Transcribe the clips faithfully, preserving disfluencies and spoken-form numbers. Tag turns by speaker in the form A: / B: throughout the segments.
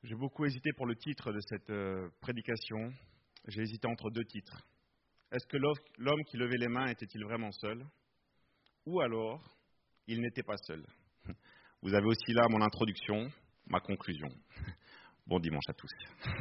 A: J'ai beaucoup hésité pour le titre de cette euh, prédication. J'ai hésité entre deux titres. Est-ce que l'homme qui levait les mains était-il vraiment seul? Ou alors, il n'était pas seul? Vous avez aussi là mon introduction, ma conclusion. Bon dimanche à tous.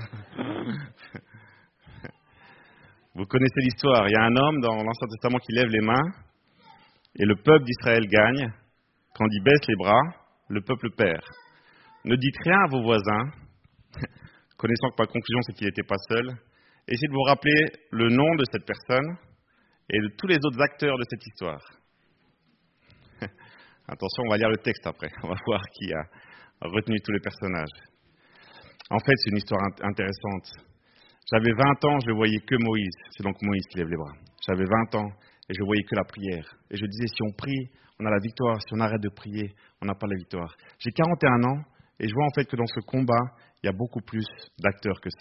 A: Vous connaissez l'histoire. Il y a un homme dans l'Ancien Testament qui lève les mains et le peuple d'Israël gagne. Quand il baisse les bras, le peuple perd. Ne dites rien à vos voisins, connaissant que ma conclusion c'est qu'il n'était pas seul. Essayez de vous rappeler le nom de cette personne et de tous les autres acteurs de cette histoire. Attention, on va lire le texte après. On va voir qui a retenu tous les personnages. En fait, c'est une histoire intéressante. J'avais vingt ans, je ne voyais que Moïse. C'est donc Moïse qui lève les bras. J'avais vingt ans et je ne voyais que la prière. Et je disais, si on prie, on a la victoire. Si on arrête de prier, on n'a pas la victoire. J'ai quarante et un ans et je vois en fait que dans ce combat, il y a beaucoup plus d'acteurs que ça.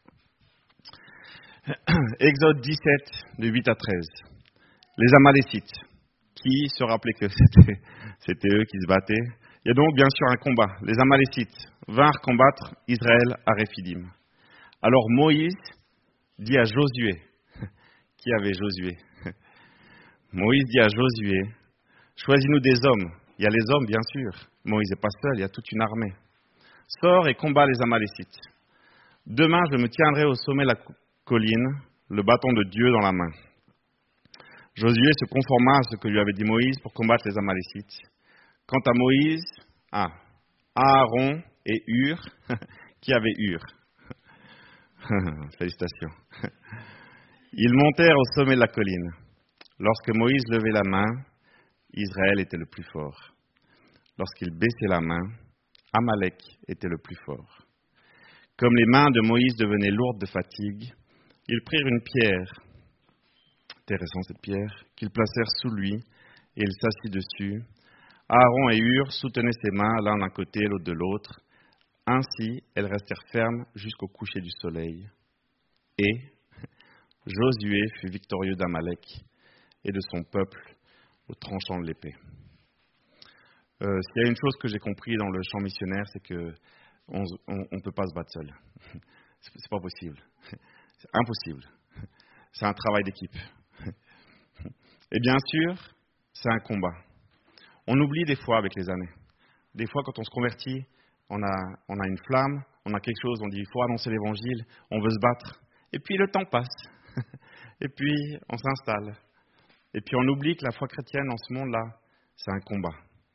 A: Exode dix-sept, de huit à treize. Les Amalécites, qui se rappelaient que c'était, c'était eux qui se battaient. Il y a donc bien sûr un combat. Les Amalécites vinrent combattre Israël à Réphidim. Alors Moïse dit à Josué, qui avait Josué? Moïse dit à Josué, choisis-nous des hommes. Il y a les hommes, bien sûr. Moïse n'est pas seul, il y a toute une armée. Sors et combat les Amalécites. Demain, je me tiendrai au sommet de la colline, le bâton de Dieu dans la main. Josué se conforma à ce que lui avait dit Moïse pour combattre les Amalécites. Quant à Moïse, ah, Aaron et Hur, qui avait Hur? Félicitations. Ils montèrent au sommet de la colline. Lorsque Moïse levait la main, Israël était le plus fort. Lorsqu'il baissait la main, Amalek était le plus fort. Comme les mains de Moïse devenaient lourdes de fatigue, ils prirent une pierre, intéressant cette pierre, qu'ils placèrent sous lui, et il s'assit dessus. Aaron et Hur soutenaient ses mains l'un d'un côté, l'autre de l'autre. Ainsi, elles restèrent fermes jusqu'au coucher du soleil. Et Josué fut victorieux d'Amalek et de son peuple au tranchant de l'épée. Euh, s'il y a une chose que j'ai compris dans le champ missionnaire, c'est qu'on ne peut pas se battre seul. C'est, c'est pas possible. C'est impossible. C'est un travail d'équipe. Et bien sûr, c'est un combat. On oublie des fois avec les années. Des fois, quand on se convertit, on a, on a une flamme, on a quelque chose, on dit il faut annoncer l'évangile, on veut se battre. Et puis le temps passe. Et puis on s'installe. Et puis on oublie que la foi chrétienne en ce monde-là, c'est un combat.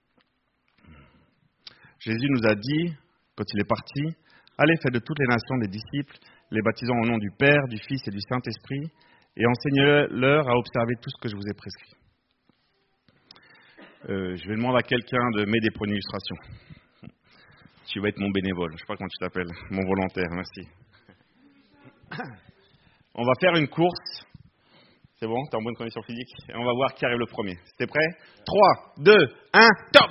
A: Jésus nous a dit, quand il est parti, allez, faites de toutes les nations des disciples, les baptisant au nom du Père, du Fils et du Saint-Esprit, et enseignez-leur à observer tout ce que je vous ai prescrit. Euh, je vais demander à quelqu'un de m'aider pour une illustration. Tu vas être mon bénévole, je ne sais pas comment tu t'appelles, mon volontaire, merci. On va faire une course. C'est bon, tu es en bonne condition physique? Et on va voir qui arrive le premier. T'es prêt? trois, deux, un, top!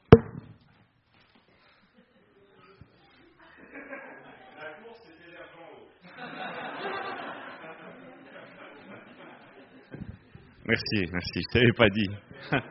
A: La course, c'était l'argent en haut. Merci, merci, je ne t'avais pas dit.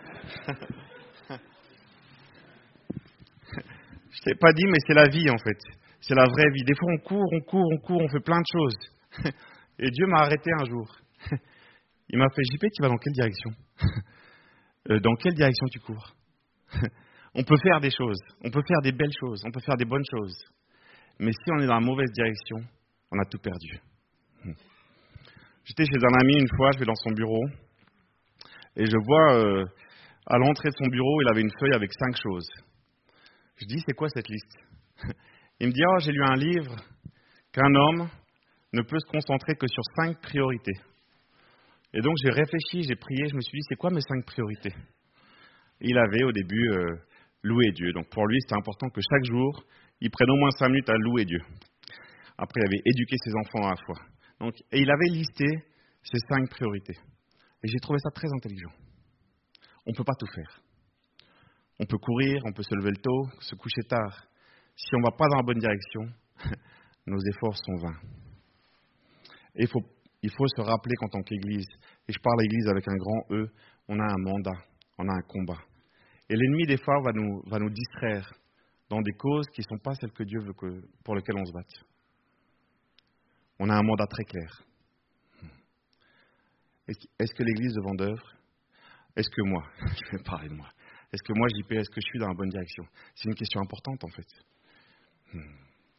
A: Je t'ai pas dit, mais c'est la vie en fait. C'est la vraie vie. Des fois, on court, on court, on court, on fait plein de choses. Et Dieu m'a arrêté un jour. Il m'a fait, J P, tu vas dans quelle direction? euh, Dans quelle direction tu cours? On peut faire des choses, on peut faire des belles choses, on peut faire des bonnes choses. Mais si on est dans la mauvaise direction, on a tout perdu. J'étais chez un ami une fois, je vais dans son bureau, et je vois, euh, à l'entrée de son bureau, il avait une feuille avec cinq choses. Je dis, c'est quoi cette liste? Il me dit, oh, j'ai lu un livre qu'un homme ne peut se concentrer que sur cinq priorités. Et donc j'ai réfléchi, j'ai prié, je me suis dit, c'est quoi mes cinq priorités? Et il avait au début euh, loué Dieu. Donc pour lui, c'était important que chaque jour, il prenne au moins cinq minutes à louer Dieu. Après, il avait éduqué ses enfants à la foi. Donc, et il avait listé ses cinq priorités. Et j'ai trouvé ça très intelligent. On ne peut pas tout faire. On peut courir, on peut se lever le tôt, se coucher tard. Si on ne va pas dans la bonne direction, nos efforts sont vains. Et il faut, il faut se rappeler qu'en tant qu'Église, et je parle à l'Église avec un grand E, on a un mandat, on a un combat. Et l'ennemi, des fois, va nous, va nous distraire dans des causes qui ne sont pas celles que Dieu veut que, pour lesquelles on se batte. On a un mandat très clair. Est-ce que l'Église de Vendeuvre, est-ce que moi, je vais parler de moi, est-ce que moi, J P, est-ce que je suis dans la bonne direction? C'est une question importante, en fait. Hmm.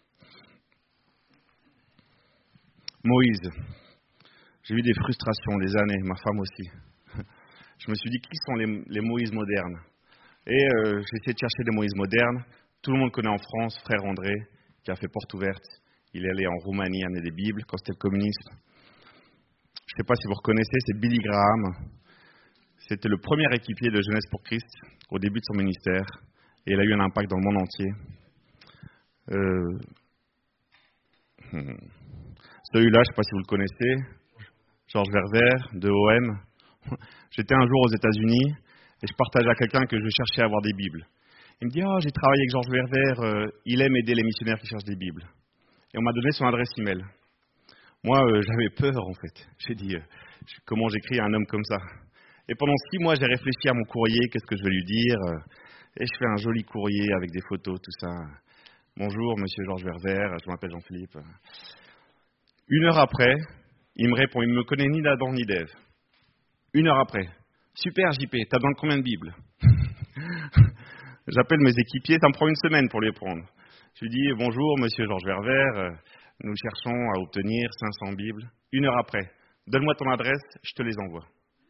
A: Moïse. J'ai eu des frustrations, des années, ma femme aussi. Je me suis dit, qui sont les, les Moïse modernes? Et euh, j'ai essayé de chercher des Moïse modernes. Tout le monde connaît en France Frère André, qui a fait porte ouverte. Il est allé en Roumanie amener des Bibles quand c'était le communisme. Je ne sais pas si vous reconnaissez, c'est Billy Graham. C'était le premier équipier de Jeunesse pour Christ au début de son ministère. Et il a eu un impact dans le monde entier. Euh... Celui-là, je ne sais pas si vous le connaissez, Georges Verver, de O M. J'étais un jour aux États-Unis et je partageais à quelqu'un que je cherchais à avoir des Bibles. Il me dit, oh, j'ai travaillé avec Georges Verver, euh, il aime aider les missionnaires qui cherchent des Bibles. Et on m'a donné son adresse email. Moi, euh, j'avais peur, en fait. J'ai dit, euh, comment j'écris à un homme comme ça? Et pendant six mois, j'ai réfléchi à mon courrier, qu'est-ce que je vais lui dire. euh, Et je fais un joli courrier avec des photos, tout ça. Bonjour, monsieur Georges Verver, je m'appelle Jean-Philippe. Une heure après, il me répond, il ne me connaît ni d'Adam ni d'Ève. Une heure après. Super, J P, t'as besoin de combien de Bibles? J'appelle mes équipiers, ça me prend une semaine pour les prendre. Je lui dis, bonjour, monsieur Georges Verver, nous cherchons à obtenir cinq cents Bibles. Une heure après, donne-moi ton adresse, je te les envoie.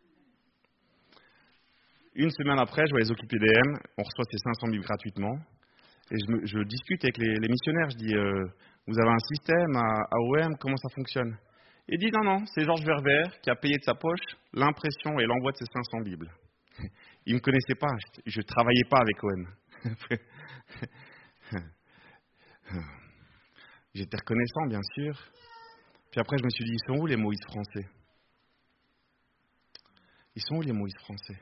A: Une semaine après, je vois les occupés D M, on reçoit ces cinq cents Bibles gratuitement. Et je, me, je discute avec les, les missionnaires, je dis, euh, vous avez un système à, à O M, comment ça fonctionne? Il dit, non, non, c'est Georges Verver qui a payé de sa poche l'impression et l'envoi de ces cinq cents Bibles. Il ne me connaissait pas, je ne travaillais pas avec O M. J'étais reconnaissant, bien sûr. Puis après, je me suis dit, ils sont où les Moïse français? Ils sont où les Moïse français?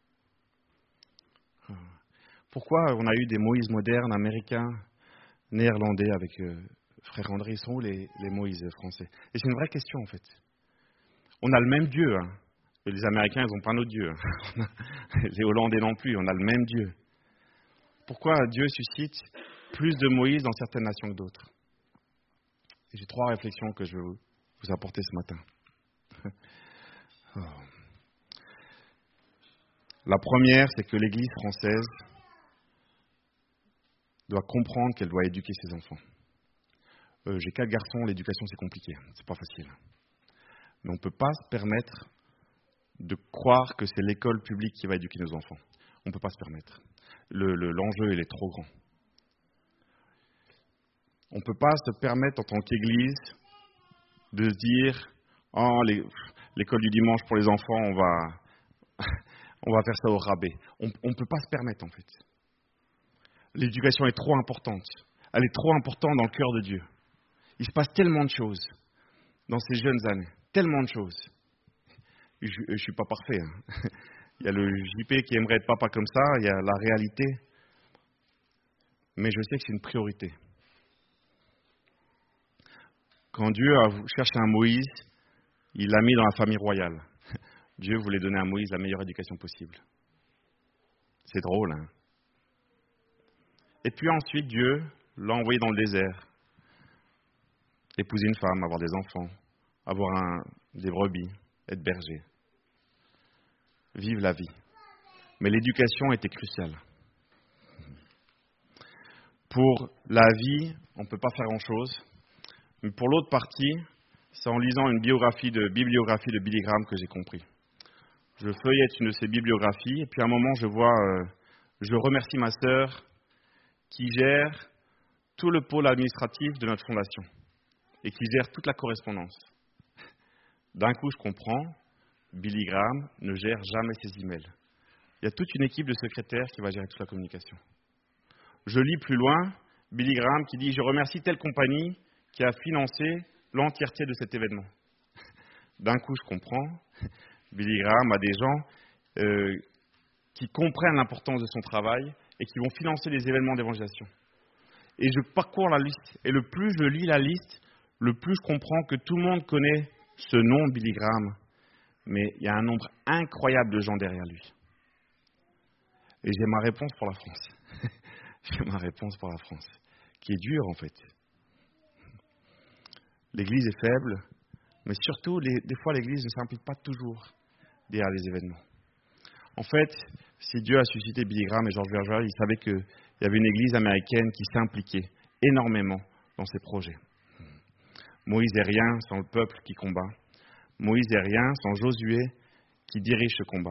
A: Pourquoi on a eu des Moïse modernes, américains, néerlandais avec euh, Frère André? Ils sont où les, les Moïse français? Et c'est une vraie question, en fait. On a le même Dieu. Hein. Les Américains, ils n'ont pas notre Dieu. Hein. Les Hollandais non plus, on a le même Dieu. Pourquoi Dieu suscite plus de Moïse dans certaines nations que d'autres? Et j'ai trois réflexions que je veux vous apporter ce matin. Oh. La première, c'est que l'Église française doit comprendre qu'elle doit éduquer ses enfants. Euh, j'ai quatre garçons, l'éducation c'est compliqué, c'est pas facile. Mais on ne peut pas se permettre de croire que c'est l'école publique qui va éduquer nos enfants. On ne peut pas se permettre. Le, le, l'enjeu, il est trop grand. On ne peut pas se permettre en tant qu'Église de se dire oh, les, l'école du dimanche pour les enfants, on va, on va faire ça au rabais. On ne peut pas se permettre en fait. L'éducation est trop importante. Elle est trop importante dans le cœur de Dieu. Il se passe tellement de choses dans ces jeunes années. Tellement de choses. Je ne suis pas parfait. Hein. Il y a le J P qui aimerait être papa comme ça. Il y a la réalité. Mais je sais que c'est une priorité. Quand Dieu a cherché un Moïse, il l'a mis dans la famille royale. Dieu voulait donner à Moïse la meilleure éducation possible. C'est drôle, hein? Et puis ensuite, Dieu l'a envoyé dans le désert. Épouser une femme, avoir des enfants, avoir un, des brebis, être berger. Vivre la vie. Mais l'éducation était cruciale. Pour la vie, on ne peut pas faire grand-chose. Mais pour l'autre partie, c'est en lisant une biographie de, bibliographie de Billy Graham que j'ai compris. Je feuillette une de ses bibliographies, et puis à un moment, je vois, euh, je remercie ma sœur qui gère tout le pôle administratif de notre fondation et qui gère toute la correspondance. D'un coup, je comprends, Billy Graham ne gère jamais ses emails. Il y a toute une équipe de secrétaires qui va gérer toute la communication. Je lis plus loin, Billy Graham qui dit « Je remercie telle compagnie qui a financé l'entièreté de cet événement. » D'un coup, je comprends, Billy Graham a des gens euh, qui comprennent l'importance de son travail et qui vont financer les événements d'évangélisation. Et je parcours la liste, et le plus je lis la liste, le plus je comprends que tout le monde connaît ce nom, Billy Graham, mais il y a un nombre incroyable de gens derrière lui. Et j'ai ma réponse pour la France. C'est ma réponse pour la France, qui est dure en fait. L'Église est faible, mais surtout, les, des fois, l'Église ne s'implique pas toujours derrière les événements. En fait, si Dieu a suscité Billy Graham et George Verger, il savait qu'il y avait une Église américaine qui s'impliquait énormément dans ces projets. Moïse est rien sans le peuple qui combat. Moïse est rien sans Josué qui dirige ce combat.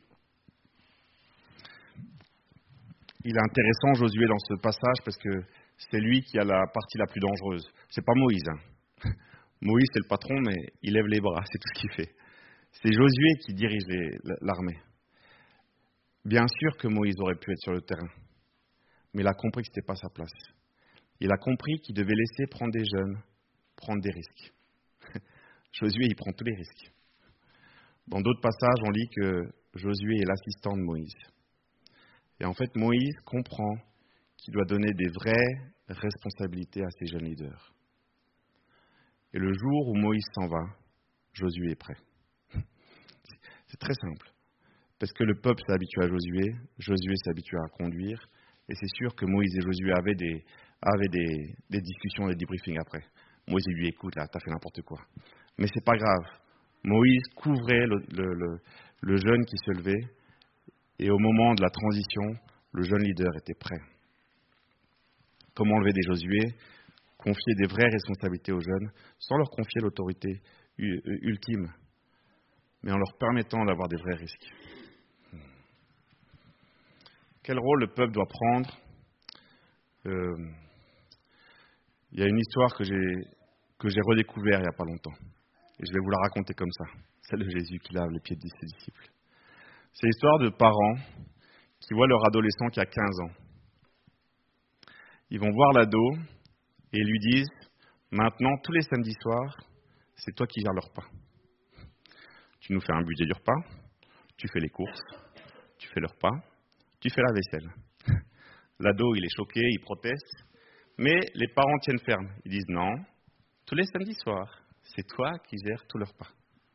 A: Il est intéressant, Josué, dans ce passage, parce que c'est lui qui a la partie la plus dangereuse. C'est pas Moïse. Hein. Moïse, c'est le patron, mais il lève les bras, c'est tout ce qu'il fait. C'est Josué qui dirige les, l'armée. Bien sûr que Moïse aurait pu être sur le terrain, mais il a compris que ce n'était pas sa place. Il a compris qu'il devait laisser prendre des jeunes, prendre des risques. Josué, il prend tous les risques. Dans d'autres passages, on lit que Josué est l'assistant de Moïse. Et en fait, Moïse comprend qu'il doit donner des vraies responsabilités à ses jeunes leaders. Et le jour où Moïse s'en va, Josué est prêt. C'est très simple. Parce que le peuple s'est habitué à Josué, Josué s'est habitué à conduire, et c'est sûr que Moïse et Josué avaient des, avaient des, des discussions, des debriefings après. Moïse lui dit, écoute, là, t'as fait n'importe quoi. Mais c'est pas grave. Moïse couvrait le, le, le, le jeune qui se levait, et au moment de la transition, le jeune leader était prêt. Comment enlever des Josué, confier des vraies responsabilités aux jeunes, sans leur confier l'autorité ultime, mais en leur permettant d'avoir des vrais risques. Quel rôle le peuple doit prendre ? euh, Il y a une histoire que j'ai, que j'ai redécouverte il n'y a pas longtemps. Et je vais vous la raconter comme ça. Celle de Jésus qui lave les pieds de ses disciples. C'est l'histoire de parents qui voient leur adolescent qui a quinze ans. Ils vont voir l'ado et lui disent « Maintenant, tous les samedis soirs, c'est toi qui gères le repas. Tu nous fais un budget du repas, tu fais les courses, tu fais le repas, tu fais la vaisselle. » L'ado, il est choqué, il proteste, mais les parents tiennent ferme. Ils disent « Non, tous les samedis soirs, c'est toi qui gères tout le repas. »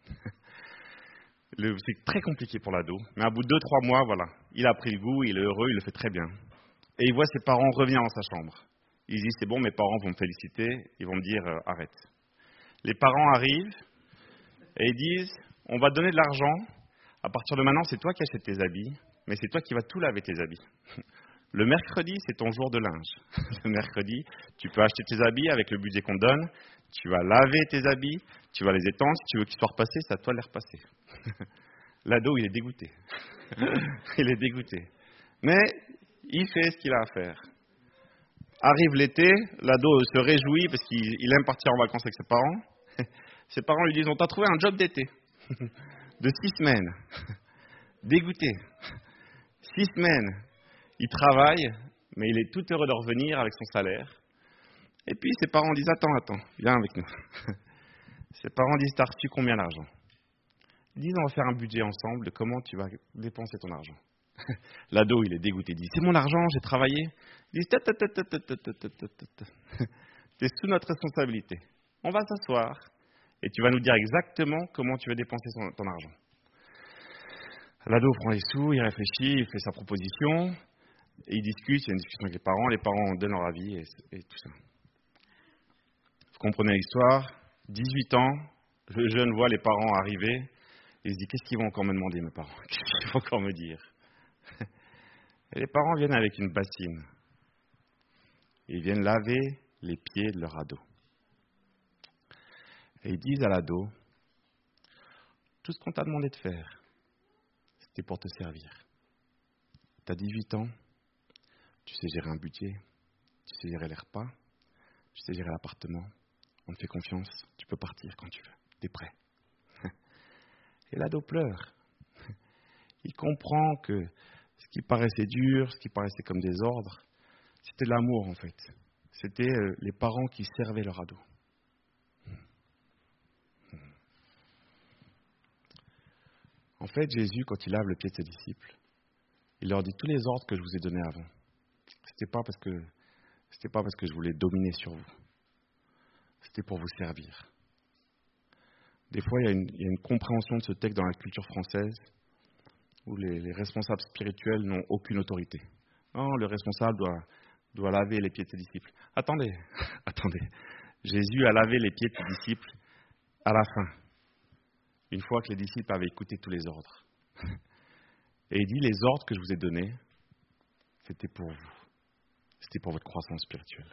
A: C'est très compliqué pour l'ado, mais à bout de deux, trois mois, voilà, il a pris le goût, il est heureux, il le fait très bien. Et il voit ses parents revenir dans sa chambre. Il dit, c'est bon, mes parents vont me féliciter, ils vont me dire, euh, arrête. Les parents arrivent et ils disent, on va te donner de l'argent, à partir de maintenant, c'est toi qui achètes tes habits, mais c'est toi qui vas tout laver tes habits. Le mercredi, c'est ton jour de linge. Le mercredi, tu peux acheter tes habits avec le budget qu'on te donne, tu vas laver tes habits, tu vas les étendre, si tu veux qu'ils soient repassés, c'est à toi de les repasser. L'ado, il est dégoûté. Il est dégoûté. Mais il fait ce qu'il a à faire. Arrive l'été, l'ado se réjouit parce qu'il il aime partir en vacances avec ses parents. Ses parents lui disent, on t'a trouvé un job d'été de six semaines. Dégoûté. Six semaines. Il travaille, mais il est tout heureux de revenir avec son salaire. Et puis ses parents disent, attends, attends, viens avec nous. Ses parents disent, t'as reçu combien d'argent ? Ils disent, on va faire un budget ensemble de comment tu vas dépenser ton argent. L'ado, il est dégoûté. Il dit, c'est mon argent, j'ai travaillé. Il dit, c'est sous notre responsabilité. On va s'asseoir et tu vas nous dire exactement comment tu veux dépenser ton, ton argent. L'ado prend les sous, il réfléchit, il fait sa proposition, et il discute, il y a une discussion avec les parents, les parents donnent leur avis et, et tout ça. Vous comprenez l'histoire, dix-huit ans, le jeune voit les parents arriver, et il se dit, qu'est-ce qu'ils vont encore me demander, mes parents ? Qu'est-ce qu'ils vont encore me dire ? Et les parents viennent avec une bassine. Et ils viennent laver les pieds de leur ado. Et ils disent à l'ado, tout ce qu'on t'a demandé de faire, c'était pour te servir. Tu as dix-huit ans, tu sais gérer un budget, tu sais gérer les repas, tu sais gérer l'appartement, on te fait confiance, tu peux partir quand tu veux, t'es prêt. Et l'ado pleure. Il comprend que ce qui paraissait dur, ce qui paraissait comme des ordres, c'était l'amour en fait. C'était les parents qui servaient leur ado. En fait, Jésus, quand il lave le pied de ses disciples, il leur dit tous les ordres que je vous ai donnés avant. C'était pas parce que c'était pas parce que je voulais dominer sur vous. C'était pour vous servir. Des fois, il y a une, il y a une compréhension de ce texte dans la culture française où les, les responsables spirituels n'ont aucune autorité. Non, le responsable doit doit laver les pieds de ses disciples. Attendez, attendez. Jésus a lavé les pieds de ses disciples à la fin, une fois que les disciples avaient écouté tous les ordres. Et il dit, les ordres que je vous ai donnés, c'était pour vous. C'était pour votre croissance spirituelle.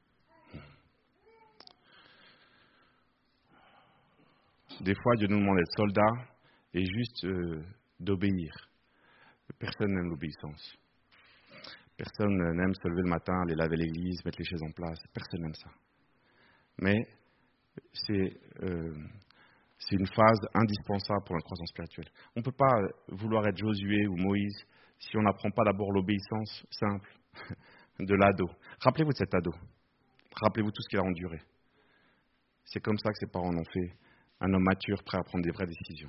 A: Des fois, Dieu nous demande d'être soldats et juste euh, d'obéir. Personne n'aime l'obéissance. Personne n'aime se lever le matin, aller laver l'église, mettre les chaises en place. Personne n'aime ça. Mais c'est, euh, c'est une phase indispensable pour notre croissance spirituelle. On ne peut pas vouloir être Josué ou Moïse si on n'apprend pas d'abord l'obéissance simple de l'ado. Rappelez-vous de cet ado. Rappelez-vous tout ce qu'il a enduré. C'est comme ça que ses parents l'ont fait. Un homme mature, prêt à prendre des vraies décisions.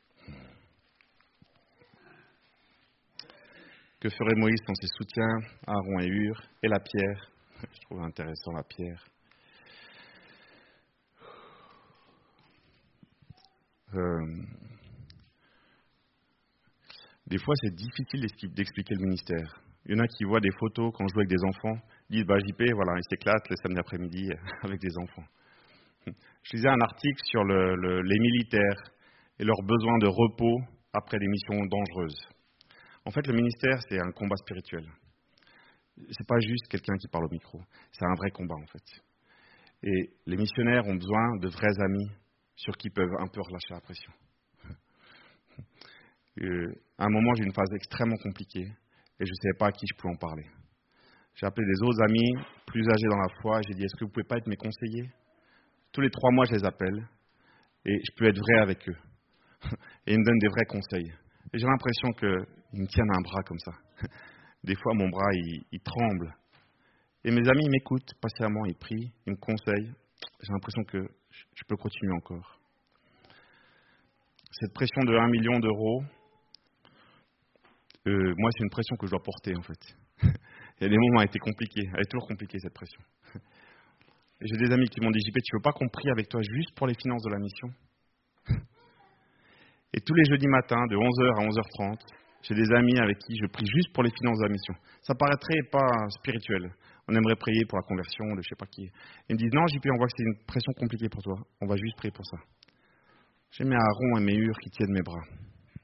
A: Que ferait Moïse sans ses soutiens, Aaron et Hur, et la pierre? Je trouve intéressant la pierre. Euh, des fois, c'est difficile d'expliquer le ministère. Il y en a qui voient des photos quand je joue avec des enfants, disent bah, J P, voilà, il s'éclate le samedi après-midi avec des enfants. Je lisais un article sur le, le, les militaires et leurs besoins de repos après des missions dangereuses. En fait, le ministère, c'est un combat spirituel. C'est pas juste quelqu'un qui parle au micro. C'est un vrai combat, en fait. Et les missionnaires ont besoin de vrais amis sur qui ils peuvent un peu relâcher la pression. Euh, à un moment, j'ai eu une phase extrêmement compliquée et je ne savais pas à qui je pouvais en parler. J'ai appelé des autres amis plus âgés dans la foi et j'ai dit, est-ce que vous ne pouvez pas être mes conseillers? Tous les trois mois, je les appelle et je peux être vrai avec eux. Et ils me donnent des vrais conseils. Et j'ai l'impression qu'ils me tiennent un bras comme ça. Des fois, mon bras, il, il tremble. Et mes amis, ils m'écoutent patiemment, ils prient, ils me conseillent. J'ai l'impression que je peux continuer encore. Cette pression de un million d'euros, euh, moi, c'est une pression que je dois porter, en fait. Il y a des moments où elle a été compliquée. Elle est toujours compliquée, cette pression. Et j'ai des amis qui m'ont dit, J P, tu veux pas qu'on prie avec toi juste pour les finances de la mission? Et tous les jeudis matins, de onze heures à onze heures trente, j'ai des amis avec qui je prie juste pour les finances de la mission. Ça paraîtrait pas spirituel. On aimerait prier pour la conversion de je sais pas qui. Ils me disent, non, J P, on voit que c'est une pression compliquée pour toi. On va juste prier pour ça. J'ai mes Aaron et mes Hur qui tiennent mes bras.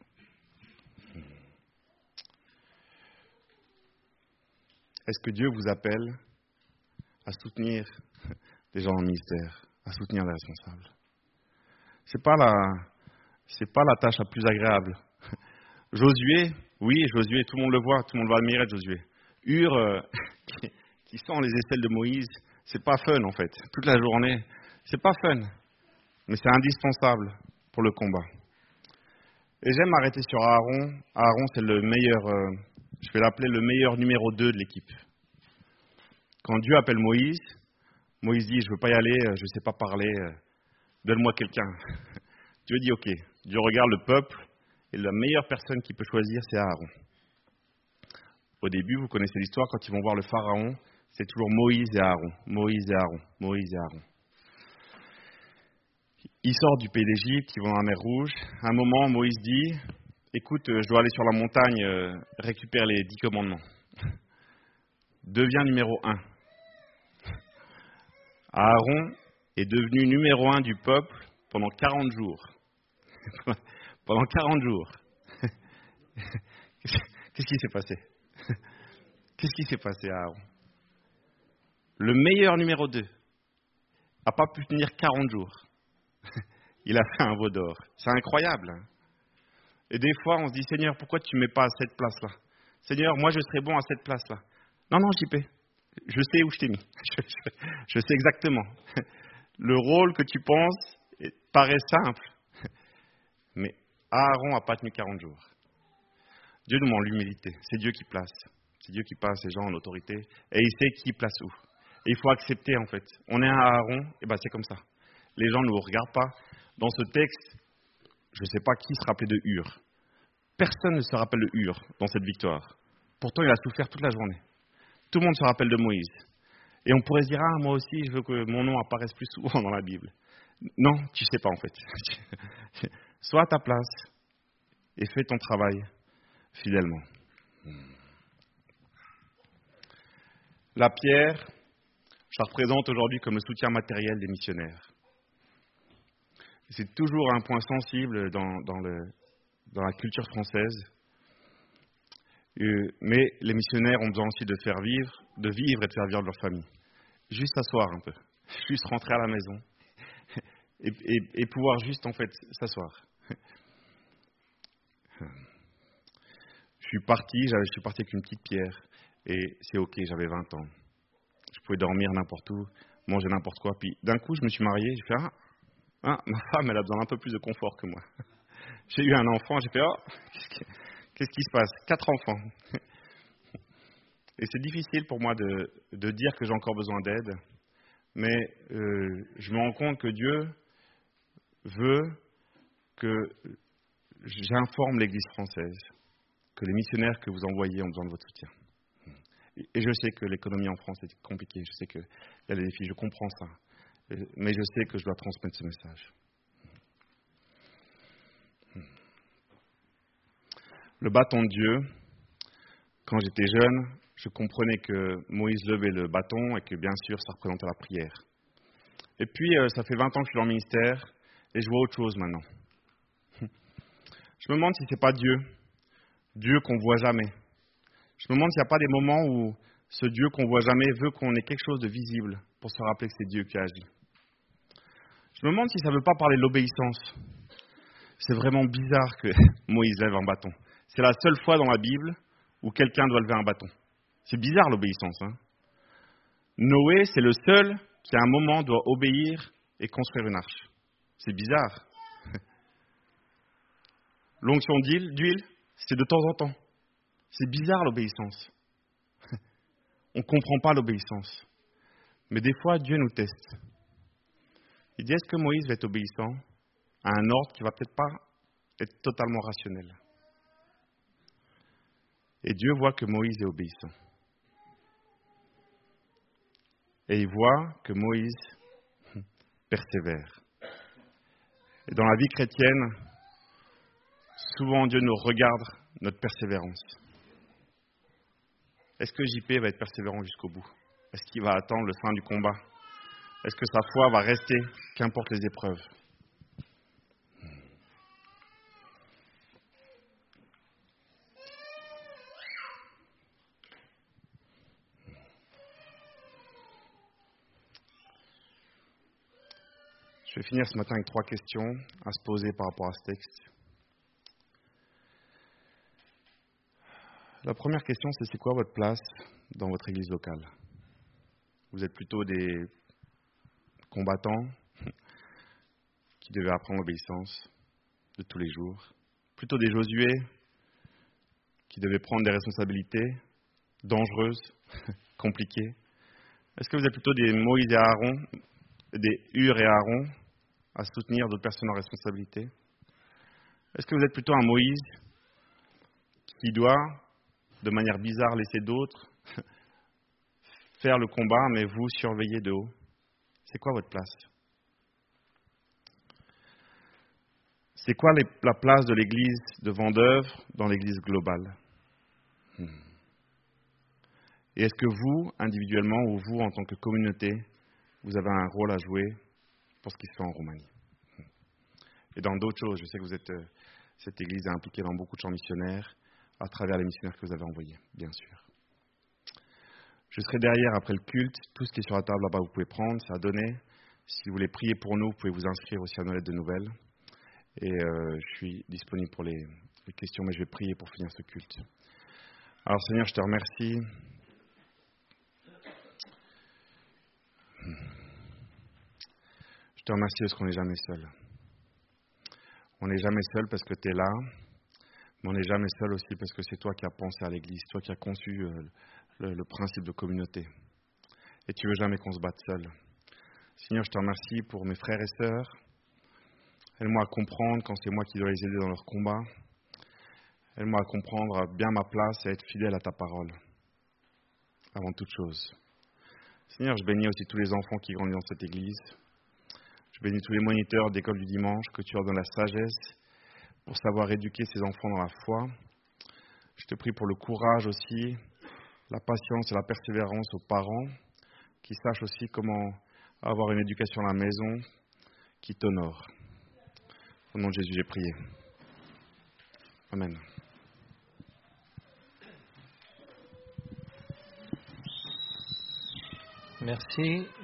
A: Est-ce que Dieu vous appelle à soutenir des gens en ministère, à soutenir les responsables? C'est pas la, c'est pas la tâche la plus agréable. Josué, oui, Josué, tout le monde le voit, tout le monde va admirer Josué. Hur, euh, qui sent les aisselles de Moïse, c'est pas fun en fait. Toute la journée, c'est pas fun, mais c'est indispensable pour le combat. Et j'aime m'arrêter sur Aaron. Aaron, c'est le meilleur, euh, je vais l'appeler le meilleur numéro deux de l'équipe. Quand Dieu appelle Moïse, Moïse dit, je veux pas y aller, je sais pas parler, donne-moi quelqu'un. Dieu dit, ok. Dieu regarde le peuple, et la meilleure personne qu'il peut choisir, c'est Aaron. Au début, vous connaissez l'histoire, quand ils vont voir le pharaon, c'est toujours Moïse et Aaron, Moïse et Aaron, Moïse et Aaron. Ils sortent du pays d'Égypte, ils vont dans la mer Rouge. À un moment, Moïse dit, écoute, je dois aller sur la montagne, euh, récupérer les dix commandements. Deviens numéro un. Aaron est devenu numéro un du peuple pendant quarante jours. Pendant quarante jours. Qu'est-ce qui s'est passé? Qu'est-ce qui s'est passé à Aaron? Le meilleur numéro deux n'a pas pu tenir quarante jours. Il a fait un veau d'or. C'est incroyable. Hein? Et des fois, on se dit, Seigneur, pourquoi tu ne mets pas à cette place-là? Seigneur, moi, je serais bon à cette place-là. Non, non, J P, je sais où je t'ai mis. Je, je, je sais exactement. Le rôle que tu penses paraît simple. Mais Aaron n'a pas tenu quarante jours. Dieu nous demande l'humilité. C'est Dieu qui place. C'est Dieu qui passe les gens en autorité. Et il sait qui place où. Et il faut accepter, en fait. On est un Aaron, et ben c'est comme ça. Les gens ne nous regardent pas. Dans ce texte, je ne sais pas qui se rappelait de Hur. Personne ne se rappelle de Hur dans cette victoire. Pourtant, il a souffert toute la journée. Tout le monde se rappelle de Moïse. Et on pourrait se dire, ah, moi aussi, je veux que mon nom apparaisse plus souvent dans la Bible. Non, tu ne sais pas, en fait. Sois à ta place et fais ton travail fidèlement. La pierre, je la représente aujourd'hui comme le soutien matériel des missionnaires. C'est toujours un point sensible dans, dans, le, dans la culture française. Euh, mais les missionnaires ont besoin aussi de faire vivre, de vivre et de faire vivre leur famille. Juste s'asseoir un peu, juste rentrer à la maison et, et, et pouvoir juste en fait s'asseoir. Je suis parti, je suis parti avec une petite pierre et c'est ok, j'avais vingt ans. Je pouvais dormir n'importe où, manger n'importe quoi. Puis d'un coup, je me suis marié, j'ai fait ah, ah, ma femme, elle a besoin d'un peu plus de confort que moi. J'ai eu un enfant, j'ai fait oh, qu'est-ce qui, qu'est-ce qui se passe? Quatre enfants. Et c'est difficile pour moi de, de dire que j'ai encore besoin d'aide, mais euh, je me rends compte que Dieu veut que j'informe l'Église française, que les missionnaires que vous envoyez ont besoin de votre soutien. Et je sais que l'économie en France est compliquée, je sais qu'il y a des défis, je comprends ça, mais je sais que je dois transmettre ce message. Le bâton de Dieu, quand j'étais jeune, je comprenais que Moïse levait le bâton et que bien sûr ça représentait la prière. Et puis ça fait vingt ans que je suis dans le ministère et je vois autre chose maintenant. Je me demande si ce n'est pas Dieu, Dieu qu'on ne voit jamais. Je me demande s'il n'y a pas des moments où ce Dieu qu'on ne voit jamais veut qu'on ait quelque chose de visible pour se rappeler que c'est Dieu qui agit. Je me demande si ça ne veut pas parler de l'obéissance. C'est vraiment bizarre que Moïse lève un bâton. C'est la seule fois dans la Bible où quelqu'un doit lever un bâton. C'est bizarre l'obéissance. Hein. Noé, c'est le seul qui à un moment doit obéir et construire une arche. C'est bizarre. L'onction d'huile, d'huile, c'est de temps en temps. C'est bizarre l'obéissance. On ne comprend pas l'obéissance. Mais des fois, Dieu nous teste. Il dit, est-ce que Moïse va être obéissant à un ordre qui ne va peut-être pas être totalement rationnel? Et Dieu voit que Moïse est obéissant. Et il voit que Moïse persévère. Et dans la vie chrétienne, souvent Dieu nous regarde notre persévérance. Est-ce que J P va être persévérant jusqu'au bout? Est-ce qu'il va attendre le fin du combat? Est-ce que sa foi va rester, qu'importe les épreuves? Je vais finir ce matin avec trois questions à se poser par rapport à ce texte. La première question, c'est c'est quoi votre place dans votre église locale? Vous êtes plutôt des combattants qui devaient apprendre l'obéissance de tous les jours, plutôt des Josué qui devaient prendre des responsabilités dangereuses, compliquées. Est-ce que vous êtes plutôt des Moïse et Aaron, des Hur et Aaron à soutenir d'autres personnes en responsabilité? Est-ce que vous êtes plutôt un Moïse qui doit, de manière bizarre, laisser d'autres faire le combat, mais vous surveiller de haut? C'est quoi votre place? C'est quoi les, la place de l'église de Vendeuvre dans l'église globale? hmm. Et est-ce que vous, individuellement, ou vous, en tant que communauté, vous avez un rôle à jouer pour ce qui se fait en Roumanie? hmm. Et dans d'autres choses, je sais que vous êtes, euh, cette église est impliquée dans beaucoup de champs missionnaires, à travers les missionnaires que vous avez envoyés, bien sûr. Je serai derrière après le culte. Tout ce qui est sur la table là-bas, vous pouvez prendre, c'est à donner. Si vous voulez prier pour nous, vous pouvez vous inscrire aussi à nos lettres de nouvelles. Et euh, je suis disponible pour les, les questions, mais je vais prier pour finir ce culte. Alors Seigneur, je te remercie. Je te remercie parce qu'on n'est jamais seul. On n'est jamais seul parce que tu es là, mais on n'est jamais seul aussi parce que c'est toi qui as pensé à l'Église, toi qui as conçu euh, le, le principe de communauté. Et tu veux jamais qu'on se batte seul. Seigneur, je te remercie pour mes frères et sœurs. Aide-moi à comprendre quand c'est moi qui dois les aider dans leur combat. Aide-moi à comprendre bien ma place et à être fidèle à ta parole, avant toute chose. Seigneur, je bénis aussi tous les enfants qui grandissent dans cette église. Je bénis tous les moniteurs d'école du dimanche, que tu leur donnes la sagesse pour savoir éduquer ces enfants dans la foi. Je te prie pour le courage aussi la patience et la persévérance aux parents, qui sachent aussi comment avoir une éducation à la maison qui t'honore. Au nom de Jésus, j'ai prié. Amen.
B: Merci.